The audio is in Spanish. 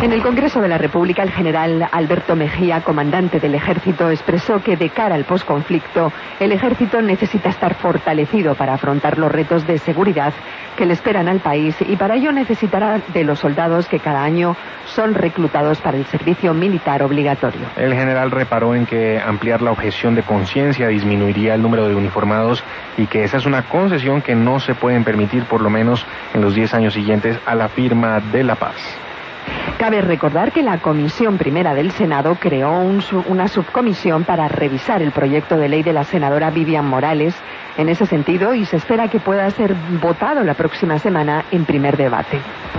En el Congreso de la República, el general Alberto Mejía, comandante del Ejército, expresó que de cara al posconflicto, el Ejército necesita estar fortalecido para afrontar los retos de seguridad que le esperan al país y para ello necesitará de los soldados que cada año son reclutados para el servicio militar obligatorio. El general reparó en que ampliar la objeción de conciencia disminuiría el número de uniformados y que esa es una concesión que no se pueden permitir por lo menos en los 10 años siguientes a la firma de la paz. Cabe recordar que la Comisión Primera del Senado creó una subcomisión para revisar el proyecto de ley de la senadora Vivian Morales en ese sentido y se espera que pueda ser votado la próxima semana en primer debate.